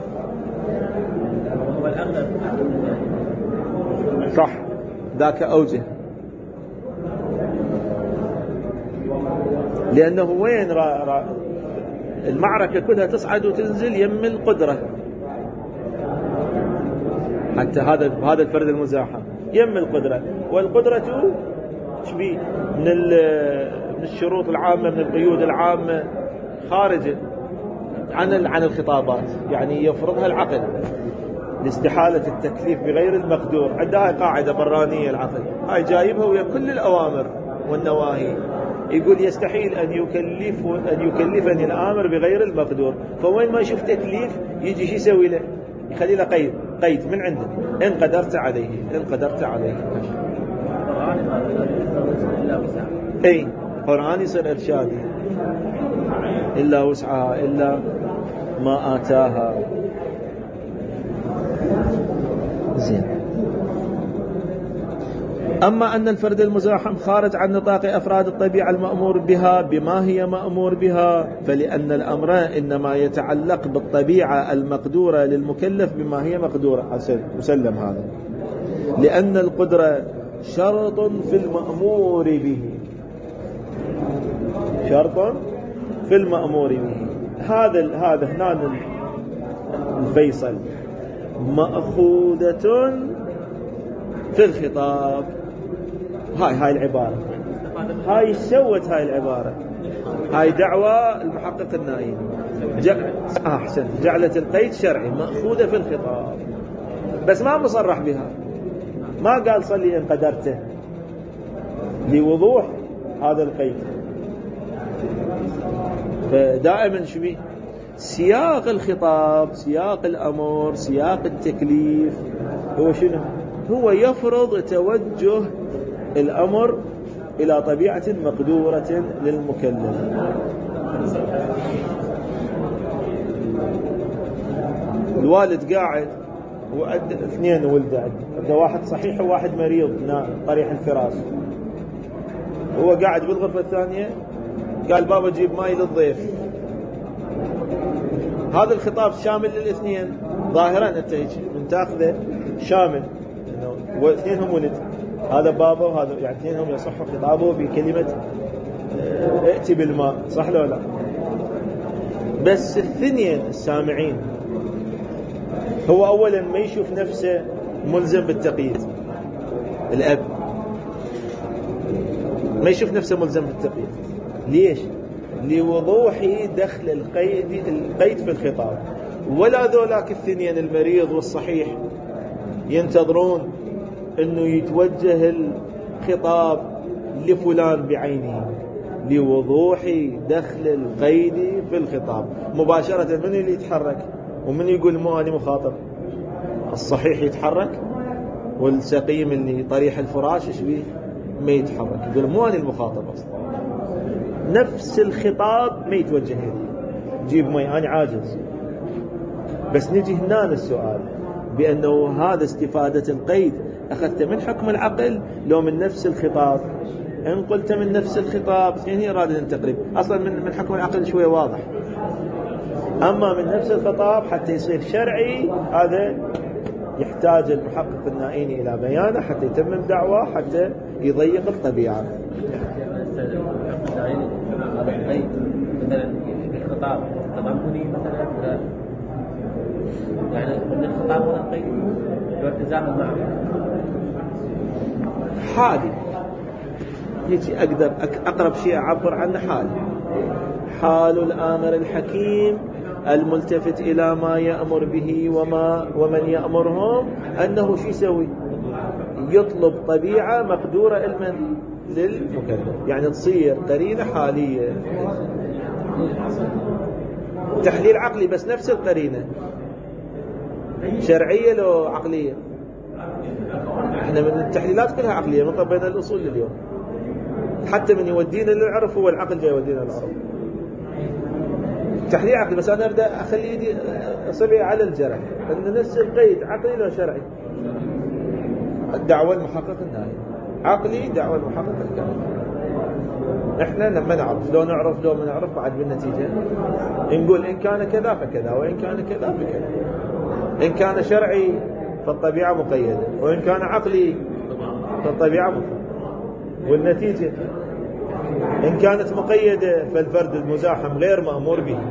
صح، ذاك أوجه، لأنه وين المعركة كلها تصعد وتنزل يم القدرة. حتى هذا الفرد المزاحم يم القدرة، والقدرة شبيه من الشروط العامة، من القيود العامة، خارج عن الخطابات، يعني يفرضها العقل لاستحالة التكليف بغير المقدور. عندها قاعدة برانية العقل، هاي جايبها ويا كل الأوامر والنواهي، يقول يستحيل أن يكلفني الآمر بغير المقدور. فوين ما يشوف تكليف يجي شو يسوي له؟ يخلي له قيد من عنده، إن قدرت عليه. أي قرآن يصير إرشادي، إلا وسعها إلا ما آتاها. زين. أما أن الفرد المزاحم خارج عن نطاق أفراد الطبيعة المأمور بها بما هي مأمور بها، فلأن الأمر إنما يتعلق بالطبيعة المقدورة للمكلف بما هي مقدورة. مسلم هذا، لأن القدرة شرط في المأمور به، شرط في المأمور به. هذا هنا الفيصل، مأخوذة في الخطاب. هاي العبارة، هاي سوت هاي العبارة، هاي دعوة المحقق النائي. أحسن، جعلت القيد شرعي مأخوذة في الخطاب، بس ما مصرح بها، ما قال صلي إن قدرته، لوضوح هذا القيد. فدائما شبيه سياق الخطاب، سياق الأمر، سياق التكليف هو شنو؟ هو يفرض توجه الأمر إلى طبيعة مقدورة للمكلف. الوالد قاعد وعد 2 ولده، عنده واحد صحيح وواحد مريض طريح الفراش، هو قاعد بالغرفة الثانية، قال بابا جيب ماي للضيف. هذا الخطاب شامل للاثنين ظاهرا، انت من تاخذه شامل، واثنين هم ولد، هذا بابا وهذا، يعني اثنين هم يصح خطابه بكلمة ائتي بالماء، صح لو لا؟ بس الاثنين السامعين، هو اولا ما يشوف نفسه ملزم بالتقييد، الاب ما يشوف نفسه ملزم بالتقييد. ليش؟ لوضوح دخل القيد في الخطاب. ولا ذولاك الاثنين المريض والصحيح ينتظرون انه يتوجه الخطاب لفلان بعينه، لوضوح دخل القيد في الخطاب مباشرة. من اللي يتحرك ومن يقول مو أنا مخاطب؟ الصحيح يتحرك والسقيم اللي طريح الفراش ايش بيه؟ ما يتحرك. يقول مو أنا المخاطب أصلا، نفس الخطاب ما يتوجه لي، جيب مي أنا عاجز. بس نجي هنا السؤال بأنه هذا استفادة القيد أخذت من حكم العقل لو من نفس الخطاب؟ إن قلت من نفس الخطاب يعني إرادة التقريب، أصلا من حكم العقل شوية واضح. أما من نفس الخطاب حتى يصير شرعي هذا يحتاج المحقق النائيني إلى بيانه حتى يتمم دعوة، حتى يضيق الطبيعة. مثلا الخطاب تضمني مثلا، يعني من الخطاب والقيد والتزام معه حالي يجي أقدر أقرب شيء أعبر عنه حال الآمر الحكيم الملتفت إلى ما يأمر به ومن يأمرهم أنه شو يسوي؟ يطلب طبيعة مقدورة علما للمكلف، يعني تصير قرينة حالية، تحليل عقلي بس نفس القرينة شرعية لو عقلية. احنا من التحليلات كلها عقلية، من طبينا الأصول اليوم، حتى من يودينا للعرف هو العقل جاي يودينا للعرف. تحليل عقلي بس أنا أبدأ أخلي يدي أصبعي على الجرح أن نفس القيد عقلي لو شرعي. الدعوة المحقق النهائي عقلي، دعوة المحقق الكامل. احنا لما نعرف لو ما نعرف بعد بالنتيجة نقول إن كان كذا فكذا، وإن كان كذا فكذا. إن كان شرعي فالطبيعة مقيدة، وإن كان عقلي فالطبيعة مقيدة. والنتيجة إن كانت مقيدة فالفرد المزاحم غير مأمور به،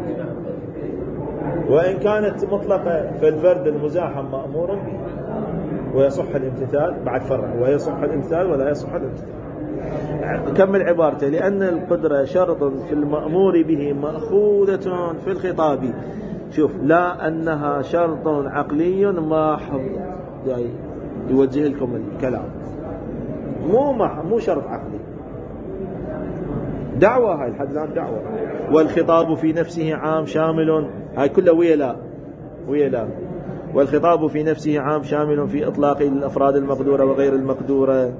وإن كانت مطلقة فالفرد المزاحم مأمور به، ويصح الامتثال بعد فرع، ويصح الامتثال ولا يصح الامتثال. كمل عبارته: لأن القدرة شرط في المأمور به مأخوذة في الخطاب. شوف، لا أنها شرط عقلي محض، جاي يوجه لكم الكلام، مو شرط عقلي، دعوة. هاي لحد الآن دعوة. والخطاب في نفسه عام شامل، هاي كلها ويا لا. والخطاب في نفسه عام شامل في إطلاق الأفراد المقدورة وغير المقدورة.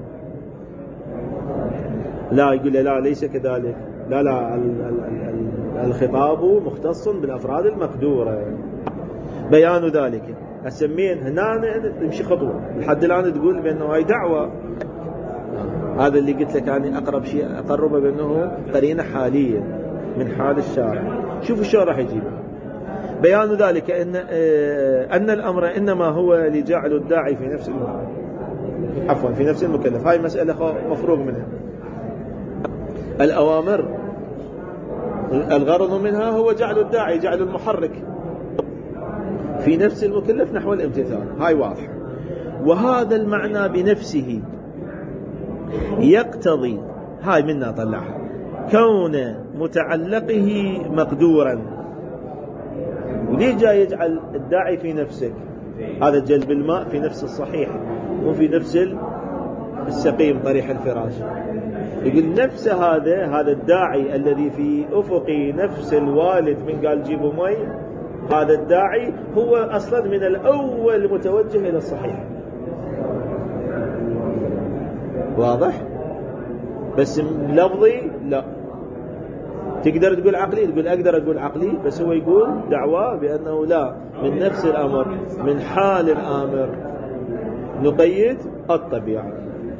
لا، يقول لا ليس كذلك، لا الخطاب مختص بالأفراد المقدورة. بيان ذلك أسمين هنا نمشي خطوة لحد الآن تقول بأنه هاي دعوة. هذا اللي قلت لك يعني أقرب شيء أقربه بأنه قرينة حالية من حال الشارع. شوفوا شو راح يجيب. بيان ذلك أن الأمر إنما هو لجعل الداعي في نفس المكلف. هاي مسألة مفروغ منها. الأوامر الغرض منها هو جعل الداعي، جعل المحرك في نفس المكلف نحو الامتثال. هاي واضح. وهذا المعنى بنفسه يقتضي، هاي منا طلعها، كون متعلقه مقدورا. وليه جاي يجعل الداعي في نفسك؟ هذا جلب الماء في نفس الصحيح، مو في نفس السقيم طريح الفراش. يقول نفس هذا الداعي الذي في أفق نفس الوالد من قال جيبوا مي، هذا الداعي هو أصلا من الأول متوجه إلى الصحيح. واضح؟ بس لفظي لا. تقدر تقول عقلي، تقول أقدر أقول عقلي، بس هو يقول دعوة بأنه لا، من نفس الأمر، من حال الآمر نقيد الطبيعة.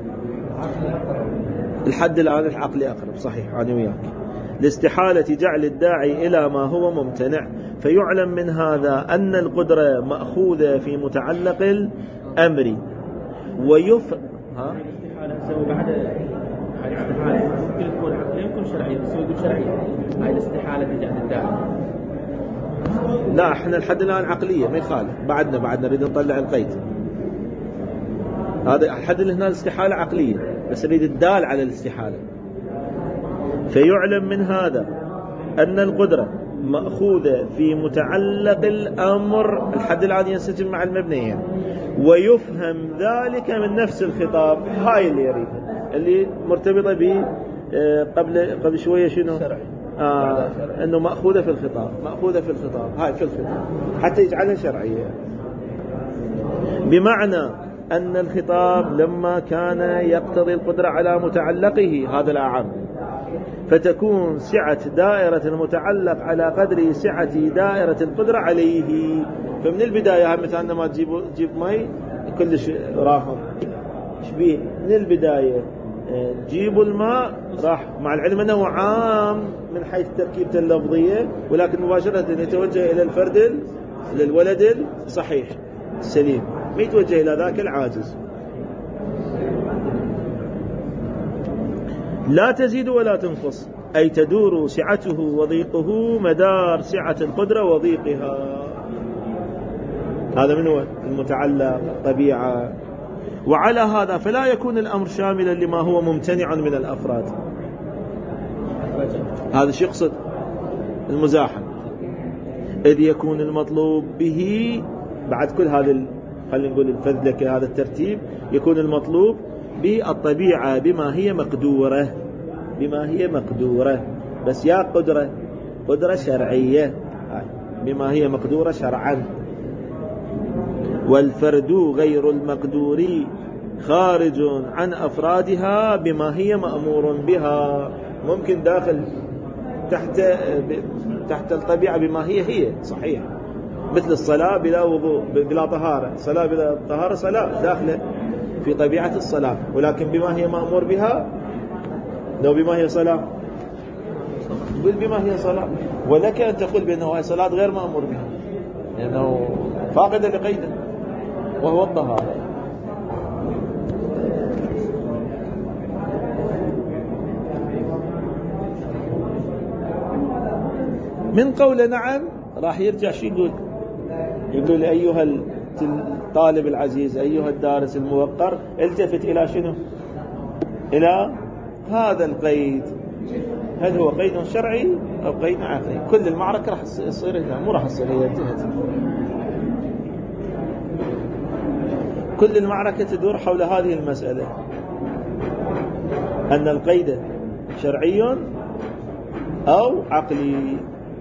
الحد الآن العقل أقرب، صحيح أنا وياك. لاستحالة جعل الداعي إلى ما هو ممتنع، فيعلم من هذا أن القدرة مأخوذة في متعلق الأمر يمكن شرعية، بس يقول شرعية. هاي الاستحالة في جعل الداعي. لا، احنا الحد الآن عقلية ما يخالف، بعدنا نريد نطلع القيد. هذا الحد اللي هنا الاستحالة عقلية، بس نريد الدال على الاستحالة. فيعلم من هذا أن القدرة مأخوذة في متعلق الأمر، الحد الآن ينسجم مع المبنيين، ويفهم ذلك من نفس الخطاب. هاي اللي يريده، اللي مرتبطة به قبل شوية شنو؟ أنه مأخوذة في الخطاب، هاي في الخطاب حتى يجعلها شرعية. بمعنى أن الخطاب لما كان يقتضي القدرة على متعلقه هذا الأعم، فتكون سعة دائرة المتعلق على قدر سعة دائرة القدرة عليه. فمن البداية مثلا لما تجيب مي كلش رافض شبيه، من البداية تجيب الماء راح، مع العلم أنه عام من حيث تركيبته اللفظية، ولكن مباشرة يتوجه إلى الفرد للولد الصحيح السليم، ما يتوجه إلى ذاك العاجز. لا تزيد ولا تنقص، أي تدور سعته وضيقه مدار سعة القدرة وضيقها. هذا من هو المتعلق طبيعة. وعلى هذا فلا يكون الأمر شاملا لما هو ممتنع من الأفراد. هذا شيء يقصد المزاحم، إذ يكون المطلوب به بعد كل هذا خلينا نقول الفذلكة، هذا الترتيب، يكون المطلوب بالطبيعة بما هي مقدورة، بما هي مقدورة، بس يا قدرة شرعية بما هي مقدورة شرعا. والفرد غير المقدور خارج عن أفرادها بما هي مأمور بها. ممكن داخل تحت الطبيعة بما هي صحيح، مثل الصلاة بلا وضوء بلا طهارة، صلاة بلا طهارة صلاة داخلة في طبيعة الصلاة، ولكن بما هي مأمور بها. لو بما هي صلاة قل بما هي صلاة، ولك أن تقول بأنه صلاة غير مأمور بها لأنه فاقد لقيده وهو الطهارة. من قول نعم راح يرجع شو يقول أيها الطالب العزيز، أيها الدارس الموقر، التفت إلى شنو؟ إلى هذا القيد، هل هو قيد شرعي أو قيد عقلي؟ كل المعركة راح تصير هنا، مو راح تصير هي انتهت. كل المعركة تدور حول هذه المسألة، أن القيد شرعي أو عقلي.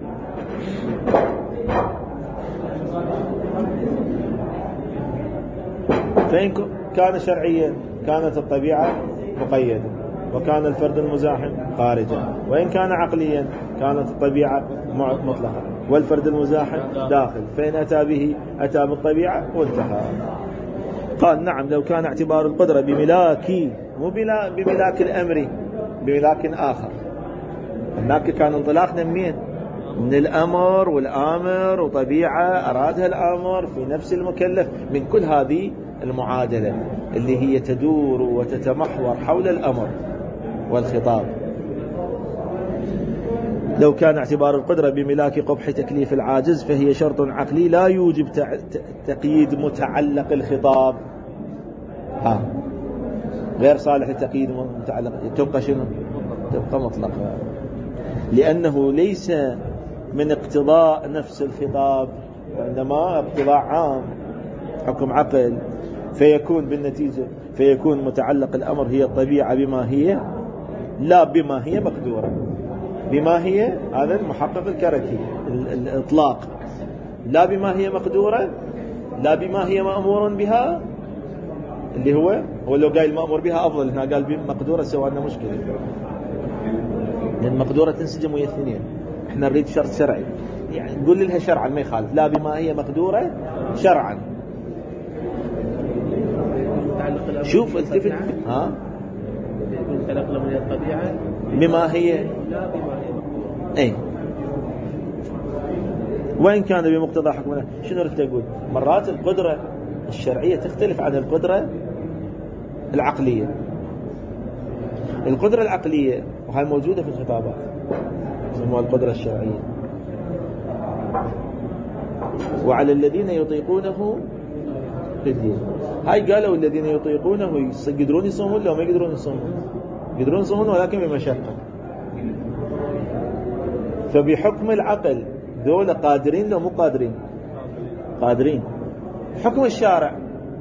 فإن كان شرعيا كانت الطبيعة مقيدة وكان الفرد المزاحم خارجا، وإن كان عقليا كانت الطبيعة مطلقة والفرد المزاحم داخل، فإن أتى به أتى بالطبيعة وانتهى. قال نعم لو كان اعتبار القدرة بملاكي مو بملاك الأمر، بملاك آخر. هناك كان انطلاقنا من الأمر والآمر وطبيعة أرادها الآمر في نفس المكلف، من كل هذه المعادلة اللي هي تدور وتتمحور حول الأمر والخطاب. لو كان اعتبار القدرة بملاك قبح تكليف العاجز فهي شرط عقلي لا يوجب تقييد متعلق الخطاب. غير صالح لتقييد متعلق، تبقى شنو؟ تبقى مطلقة، لأنه ليس من اقتضاء نفس الخطاب، وإنما اقتضاء عام حكم عقل، فيكون بالنتيجة فيكون متعلق الأمر هي الطبيعة بما هي، لا بما هي مقدورة. بما هي هذا المحقق الكركي الإطلاق، لا بما هي مقدورة، لا بما هي مأمور بها، اللي هو لو قال مأمور بها أفضل، هنا قال بمقدورة سوى لنا مشكلة، لأن مقدورة تنسجم ويا اثنين. احنا نريد شرط شرعي، يعني نقول لها شرعا ما يخالف، لا بما هي مقدورة شرعا. شوف التفت متعلق من الطبيعة بما هي، لا بما هي مقدورة. اي وإن كان بمقتضى حكمنا. شنو رفت أقول؟ مرات القدرة الشرعية تختلف عن القدرة العقلية. القدرة العقلية وهي موجودة في الخطابات اسمها القدرة الشرعية. وعلى الذين يطيقونه فدية. هاي قالوا الذين يطيقونه يقدرون يصومون لو ما يقدرون يصومون، يقدرون يصومون ولكن بمشقة. فبحكم العقل دول قادرين لو مو قادرين؟ قادرين. حكم الشارع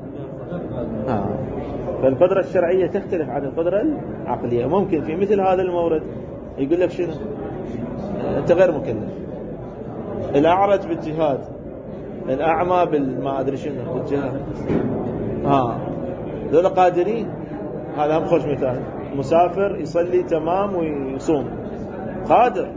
فالقدرة الشرعية تختلف عن القدرة العقلية. ممكن في مثل هذا المورد يقول لك شنو؟ أنت غير مكلف. الأعرج بالجهاد، الأعمى بالما أدري شنو بالجهاد، ذولا قادرين. هذا هم خوش مثال، مسافر يصلي تمام ويصوم قادر،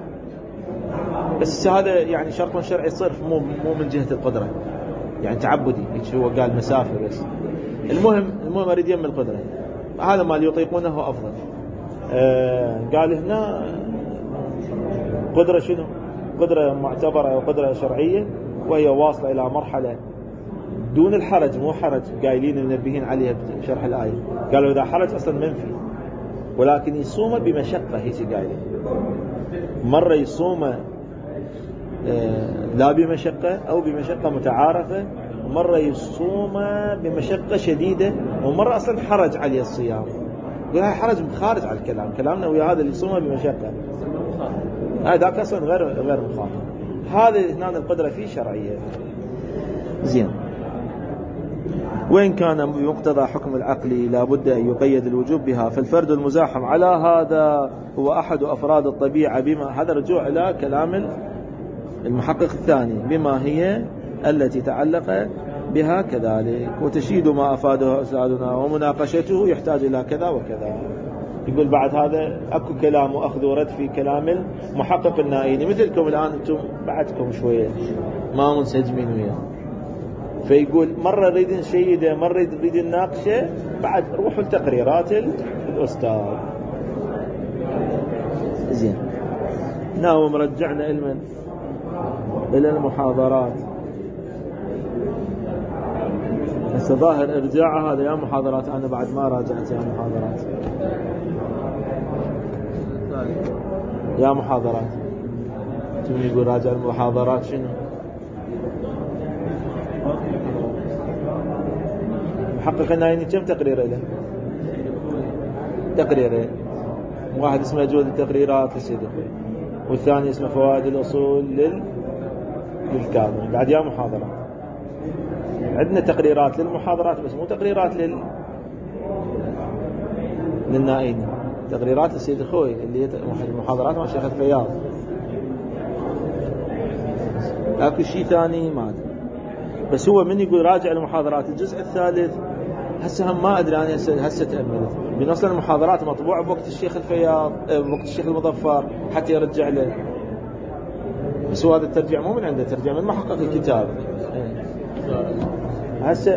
بس هذا يعني شرط شرعي صرف، مو من جهة القدرة، يعني تعبدي. هو قال مسافر بس. المهم أريد يم القدرة، هذا ما يطيقونه أفضل. قال هنا قدرة شنو؟ قدرة معتبرة أو قدرة شرعية، وهي واصلة إلى مرحلة دون الحرج، مو حرج قايلين المنبهين عليها بشرح الآية. قالوا إذا حرج أصلا منفي، ولكن يصوم بمشقة، هيك قايلين. مرة يصوم لا بمشقة أو بمشقة متعارفة، ومرة يصوم بمشقة شديدة، ومرة أصلا حرج عليه الصيام. يقول هاي حرج خارج على الكلام، كلامنا ويا هذا اللي يصوم بمشقة، هذاك أصلا غير مخاطر. هذا هنا القدرة فيه شرعية. زين. وإن كان بمقتضى حكم العقل لا بد أن يقيد الوجوب بها، فالفرد المزاحم على هذا هو أحد أفراد الطبيعة، بما هذا رجوع إلى كلام المحقق الثاني، بما هي التي تعلق بها كذلك. وتشيد ما أفاده أستاذنا ومناقشته يحتاج إلى كذا وكذا. يقول بعد هذا أكو كلام وأخذ ورد في كلام المحقق النائيني، مثلكم الآن أنتم بعدكم شوية ما منسجمين وياه. فيقول مرة نريد نشيده، مرة نريد نناقشه، بعد روحوا لتقريرات الأستاذ. زين. ناوم رجعنا علما إلى المحاضرات. بس ظاهر ارجاع هذا يا محاضرات، أنا بعد ما راجعت يا محاضرات. يا محاضرات ثم يقول راجع المحاضرات شنو؟ محقق النائيني كم تقرير له؟ تقريرين، واحد اسمه جودة التقريرات للسيدي، والثاني اسمه فوائد الأصول للكاظمي. بعد يا محاضرات عندنا تقريرات للمحاضرات، بس مو تقريرات للنائيني، تقريرات للسيد الخوي اللي هي المحاضرات مع الشيخ الفياض. اكو شيء ثاني ما ادري، بس هو من يقول راجع المحاضرات الجزء الثالث، هسه هم ما ادري انا هسه تاملت بنص المحاضرات مطبوعه بوقت الشيخ الفياض، بوقت الشيخ المظفر حتى يرجع له، بس هو هذا الترجيع مو من عنده، ترجع من محقق الكتاب. هسه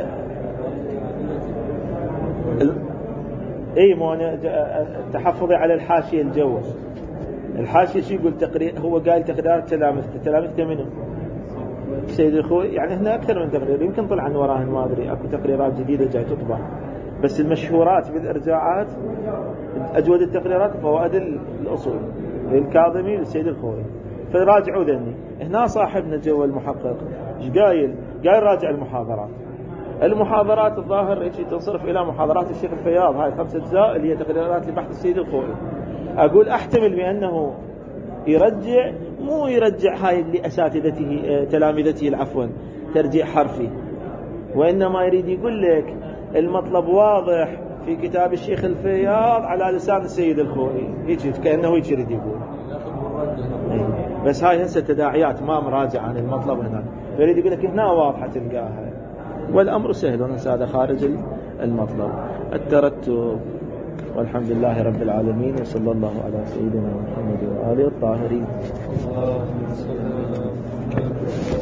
اي مو انا تحفظي على الحاشيه الجوه. الحاشيه شو يقول؟ تقرير، هو قال تقريرات تلامذته منه سيد الخوي، يعني هنا اكثر من تقرير، يمكن طلع عن وراهن ما ادري، اكو تقريرات جديده جاي تطبع، بس المشهورات بالارجاعات اجود التقريرات وفوائد الاصول للكاظمي للسيد الخوي. فراجعوا ذني. هنا صاحبنا جوا المحقق ايش قايل؟ قايل راجع المحاضرات الظاهر يجي تنصرف الى محاضرات الشيخ الفياض، هاي 5 أجزاء اللي هي تقريرات لبحث السيد الخوي. اقول احتمل بانه يرجع، مو يرجع هاي لاساتذته تلامذته العفوا ترجيع حرفي، وانما يريد يقول لك المطلب واضح في كتاب الشيخ الفياض على لسان السيد الخوي، يجي كانه يجي يريد يقول. بس هاي هسه تداعيات ما مراجع عن المطلب هناك، فيريد يقول لك هنا واضحه تلقاها، والامر سهل ونسى هذا خارج المطلب. الترتب. والحمد لله رب العالمين، وصلى الله على سيدنا محمد وآله الطاهرين.